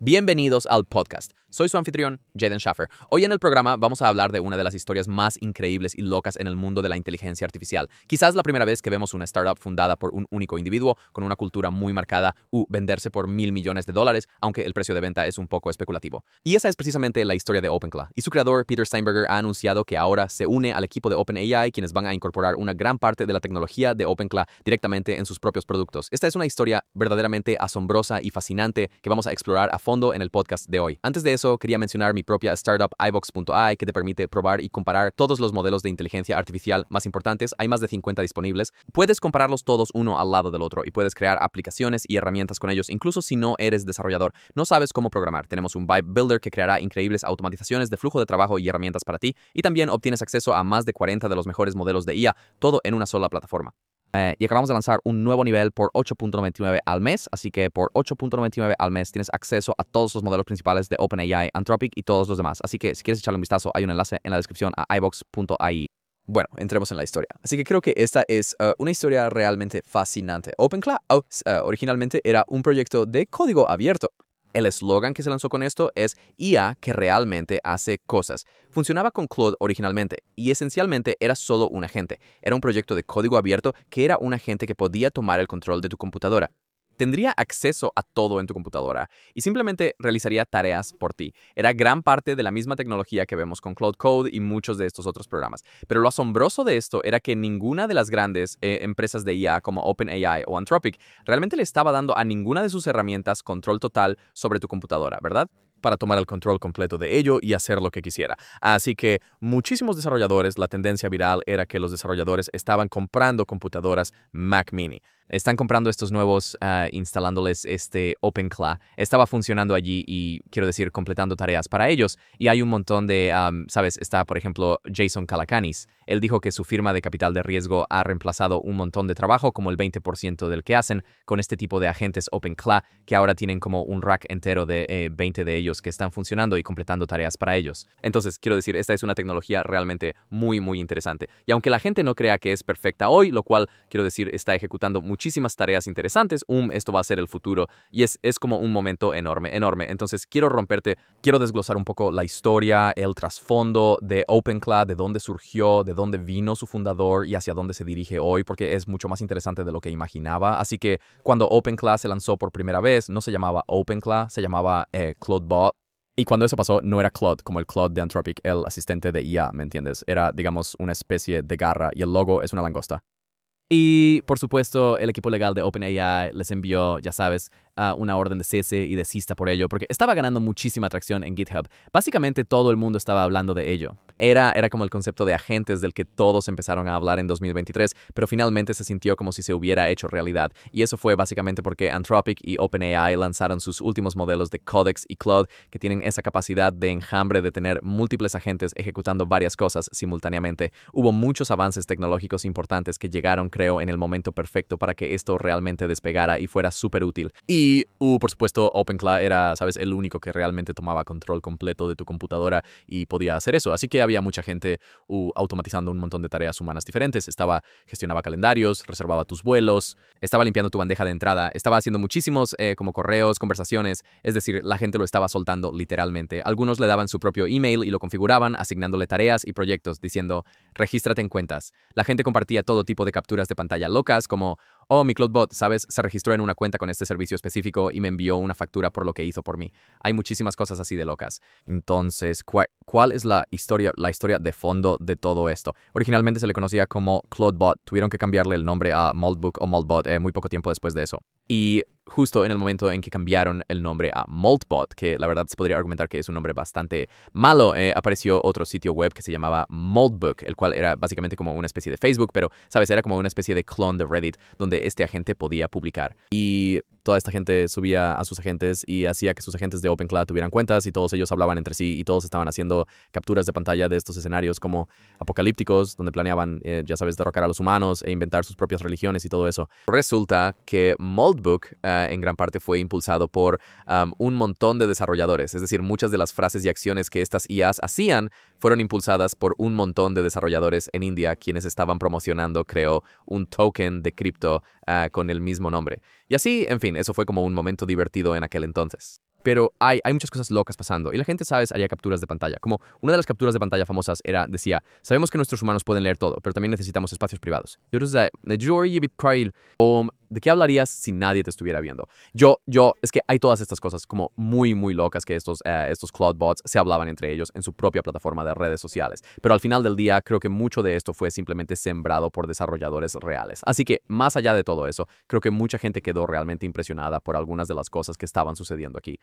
Bienvenidos al podcast. Soy su anfitrión, Jaden Schaffer. Hoy en el programa vamos a hablar de una de las historias más increíbles y locas en el mundo de la inteligencia artificial. Quizás la primera vez que vemos una startup fundada por un único individuo, con una cultura muy marcada, venderse por $1,000 millones, aunque el precio de venta es un poco especulativo. Y esa es precisamente la historia de OpenClaw. Y su creador, Peter Steinberger, ha anunciado que ahora se une al equipo de OpenAI, quienes van a incorporar una gran parte de la tecnología de OpenClaw directamente en sus propios productos. Esta es una historia verdaderamente asombrosa y fascinante que vamos a explorar a fondo en el podcast de hoy. Antes de eso, quería mencionar mi propia startup iVox.ai, que te permite probar y comparar todos los modelos de inteligencia artificial más importantes. Hay más de 50 disponibles. Puedes compararlos todos uno al lado del otro y puedes crear aplicaciones y herramientas con ellos, incluso si no eres desarrollador. No sabes cómo programar. Tenemos un Vibe Builder que creará increíbles automatizaciones de flujo de trabajo y herramientas para ti. Y también obtienes acceso a más de 40 de los mejores modelos de IA, todo en una sola plataforma. Y acabamos de lanzar un nuevo nivel por $8.99 al mes, así que por $8.99 al mes tienes acceso a todos los modelos principales de OpenAI, Anthropic y todos los demás. Así que si quieres echarle un vistazo, hay un enlace en la descripción a iVox.ai. Bueno, entremos en la historia. Así que creo que esta es una historia realmente fascinante. OpenClaw originalmente era un proyecto de código abierto. El eslogan que se lanzó con esto es IA que realmente hace cosas. Funcionaba con Claude originalmente y esencialmente era solo un agente. Era un proyecto de código abierto que era un agente que podía tomar el control de tu computadora. Tendría acceso a todo en tu computadora y simplemente realizaría tareas por ti. Era gran parte de la misma tecnología que vemos con Claude Code y muchos de estos otros programas. Pero lo asombroso de esto era que ninguna de las grandes empresas de IA como OpenAI o Anthropic realmente le estaba dando a ninguna de sus herramientas control total sobre tu computadora, ¿verdad? Para tomar el control completo de ello y hacer lo que quisiera. Así que muchísimos desarrolladores, la tendencia viral era que los desarrolladores estaban comprando computadoras Mac Mini. Están comprando estos nuevos, instalándoles este OpenClaw. Estaba funcionando allí y, quiero decir, completando tareas para ellos. Y hay un montón de, ¿sabes? Está, por ejemplo, Jason Calacanis. Él dijo que su firma de capital de riesgo ha reemplazado un montón de trabajo, como el 20% del que hacen, con este tipo de agentes OpenClaw, que ahora tienen como un rack entero de 20 de ellos que están funcionando y completando tareas para ellos. Entonces, quiero decir, esta es una tecnología realmente muy, muy interesante. Y aunque la gente no crea que es perfecta hoy, lo cual, quiero decir, está ejecutando muchísimas tareas interesantes, esto va a ser el futuro y es como un momento enorme, enorme. Entonces, quiero desglosar un poco la historia, el trasfondo de OpenClaw, de dónde surgió, de dónde vino su fundador y hacia dónde se dirige hoy, porque es mucho más interesante de lo que imaginaba. Así que cuando OpenClaw se lanzó por primera vez, no se llamaba OpenClaw, se llamaba ClaudeBot. Y cuando eso pasó, no era Claude como el Claude de Anthropic, el asistente de IA, ¿me entiendes? Era, digamos, una especie de garra y el logo es una langosta. Y, por supuesto, el equipo legal de OpenAI les envió, ya sabes, una orden de cese y desista por ello, porque estaba ganando muchísima atracción en GitHub. Básicamente todo el mundo estaba hablando de ello. Era como el concepto de agentes del que todos empezaron a hablar en 2023, pero finalmente se sintió como si se hubiera hecho realidad. Y eso fue básicamente porque Anthropic y OpenAI lanzaron sus últimos modelos de Codex y Claude, que tienen esa capacidad de enjambre de tener múltiples agentes ejecutando varias cosas simultáneamente. Hubo muchos avances tecnológicos importantes que llegaron, creo, en el momento perfecto para que esto realmente despegara y fuera súper útil. Y, por supuesto, OpenClaw era, ¿sabes?, el único que realmente tomaba control completo de tu computadora y podía hacer eso. Así que había mucha gente automatizando un montón de tareas humanas diferentes. Gestionaba calendarios, reservaba tus vuelos, estaba limpiando tu bandeja de entrada, estaba haciendo muchísimos como correos, conversaciones. Es decir, la gente lo estaba soltando literalmente. Algunos le daban su propio email y lo configuraban, asignándole tareas y proyectos, diciendo, regístrate en cuentas. La gente compartía todo tipo de capturas de pantalla locas, como, oh, mi CloudBot, ¿sabes? Se registró en una cuenta con este servicio específico y me envió una factura por lo que hizo por mí. Hay muchísimas cosas así de locas. Entonces, ¿cuál es la historia de fondo de todo esto? Originalmente se le conocía como CloudBot. Tuvieron que cambiarle el nombre a Maltbook o Maltbot muy poco tiempo después de eso. Y justo en el momento en que cambiaron el nombre a Maltbot, que la verdad se podría argumentar que es un nombre bastante malo, apareció otro sitio web que se llamaba Maltbook, el cual era básicamente como una especie de Facebook, pero, ¿sabes? Era como una especie de clon de Reddit, donde este agente podía publicar. Y toda esta gente subía a sus agentes y hacía que sus agentes de OpenClaw tuvieran cuentas y todos ellos hablaban entre sí y todos estaban haciendo capturas de pantalla de estos escenarios como apocalípticos, donde planeaban, ya sabes, derrocar a los humanos e inventar sus propias religiones y todo eso. Resulta que Maltbook en gran parte fue impulsado por un montón de desarrolladores, es decir, muchas de las frases y acciones que estas IAs hacían fueron impulsadas por un montón de desarrolladores en India, quienes estaban promocionando, creo, un token de cripto con el mismo nombre. Y así, en fin, eso fue como un momento divertido en aquel entonces. pero hay muchas cosas locas pasando. Y la gente, ¿sabes?, haría capturas de pantalla. Como una de las capturas de pantalla famosas decía, sabemos que nuestros humanos pueden leer todo, pero también necesitamos espacios privados. ¿De qué hablarías si nadie te estuviera viendo? Es que hay todas estas cosas como muy, muy locas que estos Claude bots se hablaban entre ellos en su propia plataforma de redes sociales. Pero al final del día, creo que mucho de esto fue simplemente sembrado por desarrolladores reales. Así que, más allá de todo eso, creo que mucha gente quedó realmente impresionada por algunas de las cosas que estaban sucediendo aquí.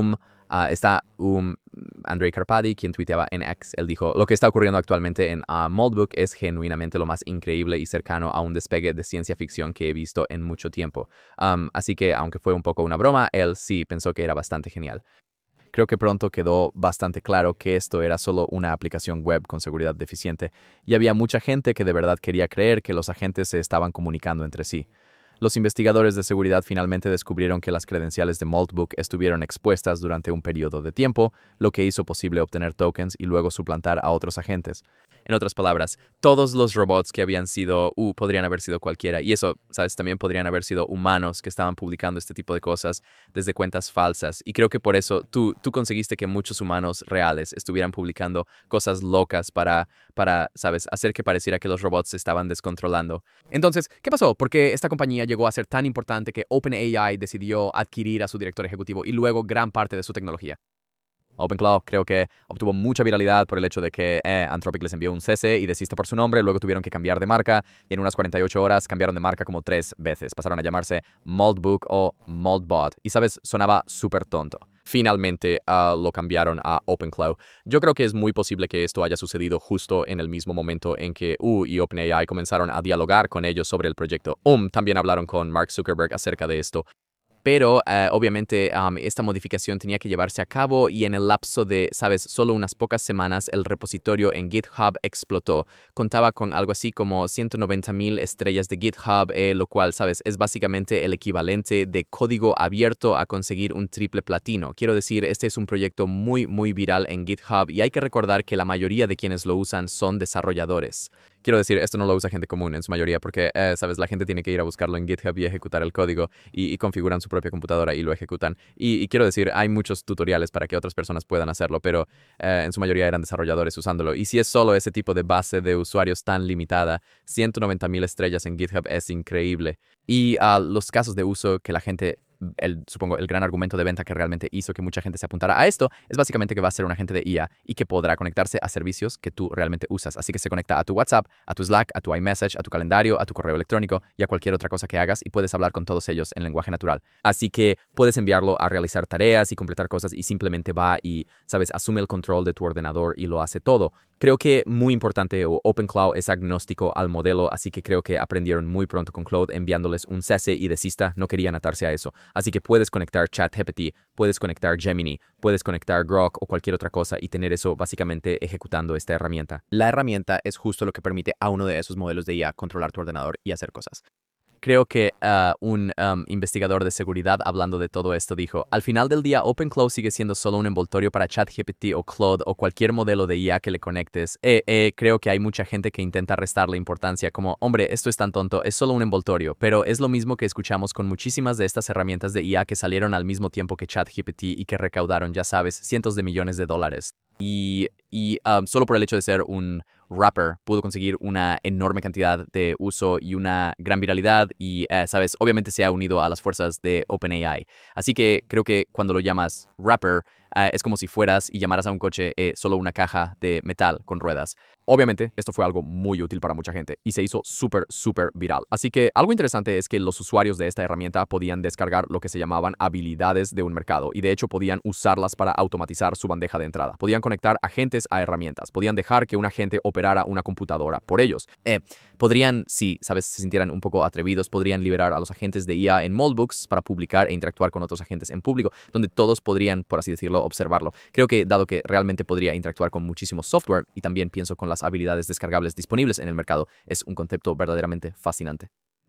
Está Andrei Karpathy, quien tuiteaba en X. Él dijo, lo que está ocurriendo actualmente en Moldbook es genuinamente lo más increíble y cercano a un despegue de ciencia ficción que he visto en mucho tiempo. Así que, aunque fue un poco una broma, él sí pensó que era bastante genial. Creo que pronto quedó bastante claro que esto era solo una aplicación web con seguridad deficiente, y había mucha gente que de verdad quería creer que los agentes se estaban comunicando entre sí. Los investigadores de seguridad finalmente descubrieron que las credenciales de Maltbook estuvieron expuestas durante un periodo de tiempo, lo que hizo posible obtener tokens y luego suplantar a otros agentes. En otras palabras, todos los robots que habían sido, podrían haber sido cualquiera, y eso, ¿sabes? También podrían haber sido humanos que estaban publicando este tipo de cosas desde cuentas falsas. Y creo que por eso tú conseguiste que muchos humanos reales estuvieran publicando cosas locas para, ¿sabes?, hacer que pareciera que los robots se estaban descontrolando. Entonces, ¿qué pasó? ¿Por qué esta compañía llegó a ser tan importante que OpenAI decidió adquirir a su director ejecutivo y luego gran parte de su tecnología? OpenClaw creo que obtuvo mucha viralidad por el hecho de que Anthropic les envió un cese y desiste por su nombre, luego tuvieron que cambiar de marca y en unas 48 horas cambiaron de marca como 3 veces. Pasaron a llamarse Maltbook o Maltbot y, ¿sabes?, sonaba súper tonto. Finalmente lo cambiaron a OpenClaw. Yo creo que es muy posible que esto haya sucedido justo en el mismo momento en que y OpenAI comenzaron a dialogar con ellos sobre el proyecto. También hablaron con Mark Zuckerberg acerca de esto. Pero obviamente esta modificación tenía que llevarse a cabo y en el lapso de, ¿sabes?, solo unas pocas semanas el repositorio en GitHub explotó. Contaba con algo así como 190,000 estrellas de GitHub, lo cual, ¿sabes?, es básicamente el equivalente de código abierto a conseguir un triple platino. Quiero decir, este es un proyecto muy, muy viral en GitHub y hay que recordar que la mayoría de quienes lo usan son desarrolladores. Quiero decir, esto no lo usa gente común en su mayoría porque, ¿sabes?, la gente tiene que ir a buscarlo en GitHub y ejecutar el código y configuran su propia computadora y lo ejecutan. Y quiero decir, hay muchos tutoriales para que otras personas puedan hacerlo, pero en su mayoría eran desarrolladores usándolo. Y si es solo ese tipo de base de usuarios tan limitada, 190,000 estrellas en GitHub es increíble. Y los casos de uso que la gente... supongo el gran argumento de venta que realmente hizo que mucha gente se apuntara a esto es básicamente que va a ser un agente de IA y que podrá conectarse a servicios que tú realmente usas. Así que se conecta a tu WhatsApp, a tu Slack, a tu iMessage, a tu calendario, a tu correo electrónico y a cualquier otra cosa que hagas y puedes hablar con todos ellos en lenguaje natural. Así que puedes enviarlo a realizar tareas y completar cosas y simplemente va y, ¿sabes?, asume el control de tu ordenador y lo hace todo. Creo que muy importante, OpenClaw es agnóstico al modelo, así que creo que aprendieron muy pronto con Claude enviándoles un cese y desista, no querían atarse a eso. Así que puedes conectar ChatGPT, puedes conectar Gemini, puedes conectar Grok o cualquier otra cosa y tener eso básicamente ejecutando esta herramienta. La herramienta es justo lo que permite a uno de esos modelos de IA controlar tu ordenador y hacer cosas. Creo que un investigador de seguridad hablando de todo esto dijo, al final del día OpenClaw sigue siendo solo un envoltorio para ChatGPT o Claude o cualquier modelo de IA que le conectes. Creo que hay mucha gente que intenta restarle importancia como, hombre, esto es tan tonto, es solo un envoltorio, pero es lo mismo que escuchamos con muchísimas de estas herramientas de IA que salieron al mismo tiempo que ChatGPT y que recaudaron, ya sabes, cientos de millones de dólares. Y solo por el hecho de ser un wrapper pudo conseguir una enorme cantidad de uso y una gran viralidad y, ¿sabes?, obviamente se ha unido a las fuerzas de OpenAI. Así que creo que cuando lo llamas wrapper, es como si fueras y llamaras a un coche solo una caja de metal con ruedas. Obviamente, esto fue algo muy útil para mucha gente y se hizo súper, súper viral. Así que algo interesante es que los usuarios de esta herramienta podían descargar lo que se llamaban habilidades de un mercado y de hecho podían usarlas para automatizar su bandeja de entrada. Podían conectar agentes a herramientas, podían dejar que un agente operara una computadora por ellos. Podrían, si, ¿sabes?, se sintieran un poco atrevidos, podrían liberar a los agentes de IA en Moldbooks para publicar e interactuar con otros agentes en público, donde todos podrían, por así decirlo, observarlo. Creo que dado que realmente podría interactuar con muchísimo software y también pienso con las habilidades descargables disponibles en el mercado, es un concepto verdaderamente fascinante.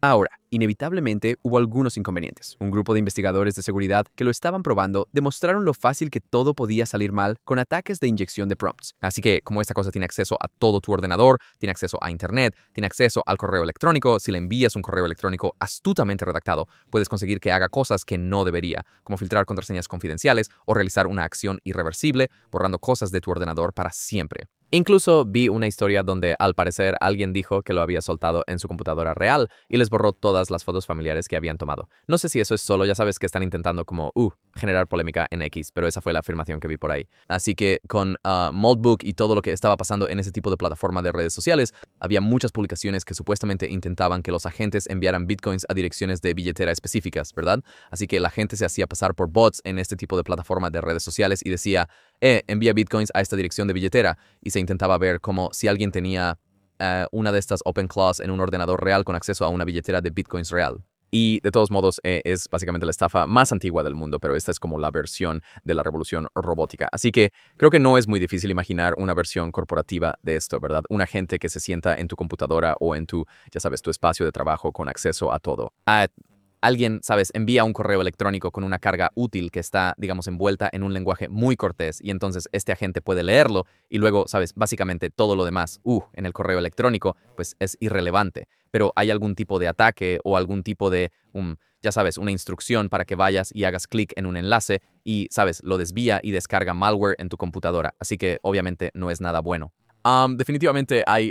Ahora, inevitablemente hubo algunos inconvenientes. Un grupo de investigadores de seguridad que lo estaban probando demostraron lo fácil que todo podía salir mal con ataques de inyección de prompts. Así que, como esta cosa tiene acceso a todo tu ordenador, tiene acceso a Internet, tiene acceso al correo electrónico, si le envías un correo electrónico astutamente redactado, puedes conseguir que haga cosas que no debería, como filtrar contraseñas confidenciales o realizar una acción irreversible, borrando cosas de tu ordenador para siempre. Incluso vi una historia donde, al parecer, alguien dijo que lo había soltado en su computadora real y les borró todas las fotos familiares que habían tomado. No sé si eso es solo, ya sabes que están intentando como, generar polémica en X, pero esa fue la afirmación que vi por ahí. Así que con Moldbook y todo lo que estaba pasando en ese tipo de plataforma de redes sociales, había muchas publicaciones que supuestamente intentaban que los agentes enviaran bitcoins a direcciones de billetera específicas, ¿verdad? Así que la gente se hacía pasar por bots en este tipo de plataforma de redes sociales y decía, envía bitcoins a esta dirección de billetera, y se intentaba ver como si alguien tenía una de estas OpenClaws en un ordenador real con acceso a una billetera de bitcoins real. Y de todos modos, es básicamente la estafa más antigua del mundo, pero esta es como la versión de la revolución robótica. Así que creo que no es muy difícil imaginar una versión corporativa de esto, ¿verdad? Un agente que se sienta en tu computadora o en tu, ya sabes, tu espacio de trabajo con acceso a todo. Alguien, sabes, envía un correo electrónico con una carga útil que está, digamos, envuelta en un lenguaje muy cortés, y entonces este agente puede leerlo y luego, sabes, básicamente todo lo demás, en el correo electrónico, pues es irrelevante. Pero hay algún tipo de ataque o algún tipo de, ya sabes, una instrucción para que vayas y hagas clic en un enlace y, sabes, lo desvía y descarga malware en tu computadora. Así que obviamente no es nada bueno. Definitivamente hay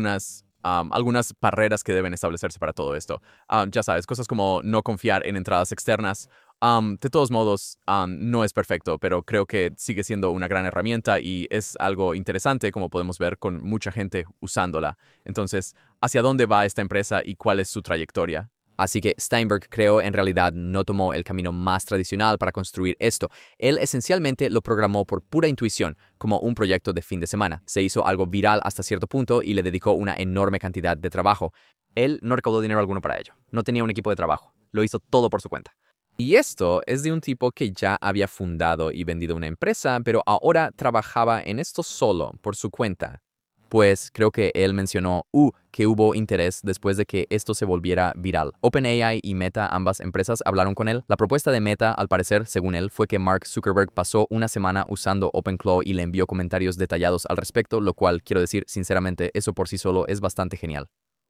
algunas barreras que deben establecerse para todo esto. Ya sabes, cosas como no confiar en entradas externas. De todos modos, no es perfecto, pero creo que sigue siendo una gran herramienta y es algo interesante, como podemos ver, con mucha gente usándola. Entonces, ¿hacia dónde va esta empresa y cuál es su trayectoria? Así que Steinberg, creo, en realidad no tomó el camino más tradicional para construir esto. Él esencialmente lo programó por pura intuición, como un proyecto de fin de semana. Se hizo algo viral hasta cierto punto y le dedicó una enorme cantidad de trabajo. Él no recaudó dinero alguno para ello. No tenía un equipo de trabajo. Lo hizo todo por su cuenta. Y esto es de un tipo que ya había fundado y vendido una empresa, pero ahora trabajaba en esto solo, por su cuenta. Pues creo que él mencionó que hubo interés después de que esto se volviera viral. OpenAI y Meta, ambas empresas, hablaron con él. La propuesta de Meta, al parecer, según él, fue que Mark Zuckerberg pasó una semana usando OpenClaw y le envió comentarios detallados al respecto, lo cual, quiero decir, sinceramente, eso por sí solo es bastante genial.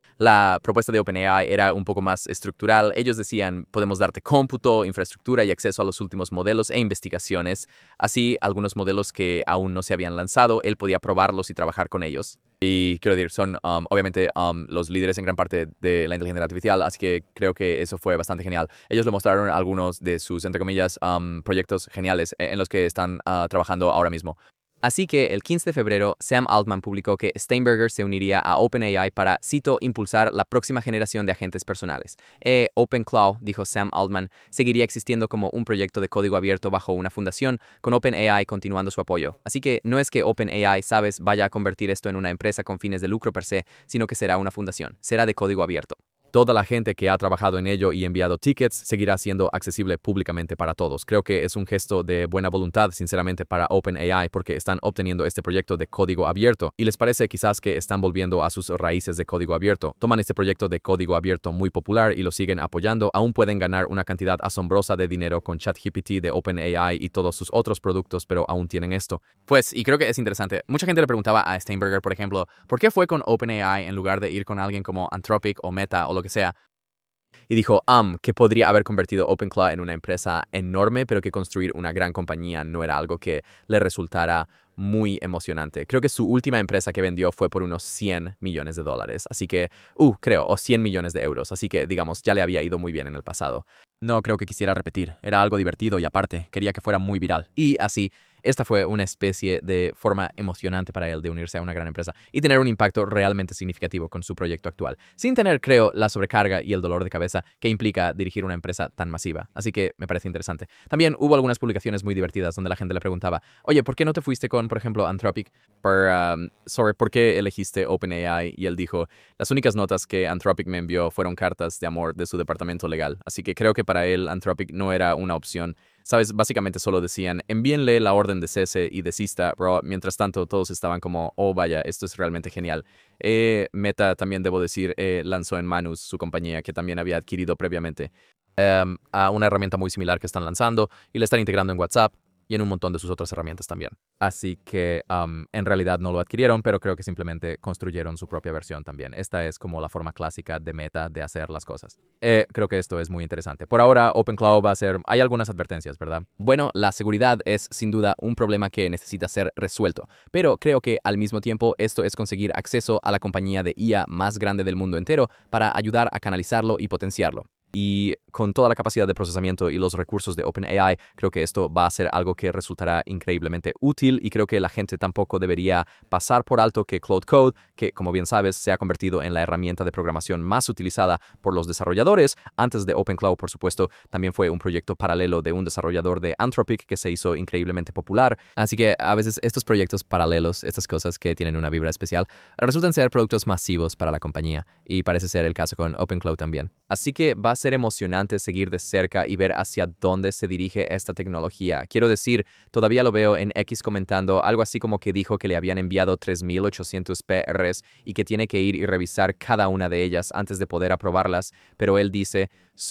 La propuesta de OpenAI era un poco más estructural. Ellos decían, podemos darte cómputo, infraestructura y acceso a los últimos modelos e investigaciones. Así, algunos modelos que aún no se habían lanzado, él podía probarlos y trabajar con ellos. Y quiero decir, son obviamente los líderes en gran parte de la inteligencia artificial, así que creo que eso fue bastante genial. Ellos le mostraron algunos de sus, entre comillas, proyectos geniales en los que están trabajando ahora mismo. Así que el 15 de febrero, Sam Altman publicó que Steinberger se uniría a OpenAI para, cito, impulsar la próxima generación de agentes personales. OpenClaw, dijo Sam Altman, seguiría existiendo como un proyecto de código abierto bajo una fundación, con OpenAI continuando su apoyo. Así que no es que OpenAI, sabes, vaya a convertir esto en una empresa con fines de lucro per se, sino que será una fundación. Será de código abierto. Toda la gente que ha trabajado en ello y enviado tickets seguirá siendo accesible públicamente para todos. Creo que es un gesto de buena voluntad, sinceramente, para OpenAI, porque están obteniendo este proyecto de código abierto y les parece quizás que están volviendo a sus raíces de código abierto. Toman este proyecto de código abierto muy popular y lo siguen apoyando. Aún pueden ganar una cantidad asombrosa de dinero con ChatGPT de OpenAI y todos sus otros productos, pero aún tienen esto. Pues, y creo que es interesante. Mucha gente le preguntaba a Steinberger, por ejemplo, ¿por qué fue con OpenAI en lugar de ir con alguien como Anthropic o Meta o lo que sea? Y dijo, que podría haber convertido OpenClaw en una empresa enorme, pero que construir una gran compañía no era algo que le resultara muy emocionante. Creo que su última empresa que vendió fue por unos $100 millones. Así que, o 100 millones de euros. Así que, digamos, ya le había ido muy bien en el pasado. No creo que quisiera repetir. Era algo divertido y aparte, quería que fuera muy viral. Y así, esta fue una especie de forma emocionante para él de unirse a una gran empresa y tener un impacto realmente significativo con su proyecto actual, sin tener, creo, la sobrecarga y el dolor de cabeza que implica dirigir una empresa tan masiva. Así que me parece interesante. También hubo algunas publicaciones muy divertidas donde la gente le preguntaba, oye, ¿por qué no te fuiste con, por ejemplo, Anthropic sobre por qué elegiste OpenAI? Y él dijo, las únicas notas que Anthropic me envió fueron cartas de amor de su departamento legal. Así que creo que para él Anthropic no era una opción ¿Sabes? Básicamente solo decían, envíenle la orden de cese y desista, bro. Mientras tanto, todos estaban como, oh, vaya, esto es realmente genial. Meta, también debo decir, lanzó en Manus, su compañía, que también había adquirido previamente, a una herramienta muy similar que están lanzando y la están integrando en WhatsApp y en un montón de sus otras herramientas también. Así que en realidad no lo adquirieron, pero creo que simplemente construyeron su propia versión también. Esta es como la forma clásica de Meta de hacer las cosas. Creo que esto es muy interesante. Por ahora, OpenCloud va a ser... Hay algunas advertencias, ¿verdad? Bueno, la seguridad es sin duda un problema que necesita ser resuelto, pero creo que al mismo tiempo esto es conseguir acceso a la compañía de IA más grande del mundo entero para ayudar a canalizarlo y potenciarlo. Y con toda la capacidad de procesamiento y los recursos de OpenAI, creo que esto va a ser algo que resultará increíblemente útil y creo que la gente tampoco debería pasar por alto que Claude Code, que como bien sabes se ha convertido en la herramienta de programación más utilizada por los desarrolladores, antes de OpenCloud por supuesto, también fue un proyecto paralelo de un desarrollador de Anthropic que se hizo increíblemente popular. Así que a veces estos proyectos paralelos, estas cosas que tienen una vibra especial, resultan ser productos masivos para la compañía y parece ser el caso con OpenCloud también. Así que va a ser emocionante seguir de cerca y ver hacia dónde se dirige esta tecnología. Quiero decir, todavía lo veo en X comentando algo así como que dijo que le habían enviado 3.800 PRs y que tiene que ir y revisar cada una de ellas antes de poder aprobarlas, pero él dice,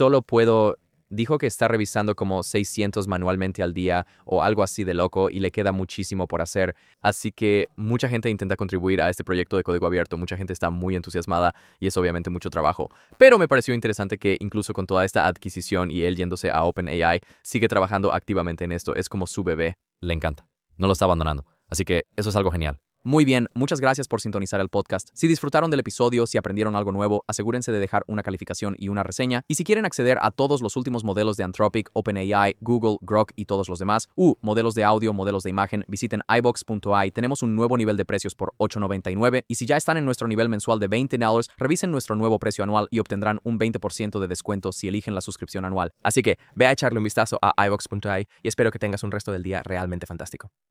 dijo que está revisando como 600 manualmente al día o algo así de loco y le queda muchísimo por hacer. Así que mucha gente intenta contribuir a este proyecto de código abierto, mucha gente está muy entusiasmada y es obviamente mucho trabajo. Pero me pareció interesante que incluso con toda esta adquisición y él yéndose a OpenAI, sigue trabajando activamente en esto. Es como su bebé. Le encanta. No lo está abandonando. Así que eso es algo genial. Muy bien, muchas gracias por sintonizar el podcast. Si disfrutaron del episodio, si aprendieron algo nuevo, asegúrense de dejar una calificación y una reseña. Y si quieren acceder a todos los últimos modelos de Anthropic, OpenAI, Google, Grok y todos los demás, modelos de audio, modelos de imagen, visiten iVox.ai. Tenemos un nuevo nivel de precios por $8.99 y si ya están en nuestro nivel mensual de $20, revisen nuestro nuevo precio anual y obtendrán un 20% de descuento si eligen la suscripción anual. Así que ve a echarle un vistazo a iVox.ai y espero que tengas un resto del día realmente fantástico.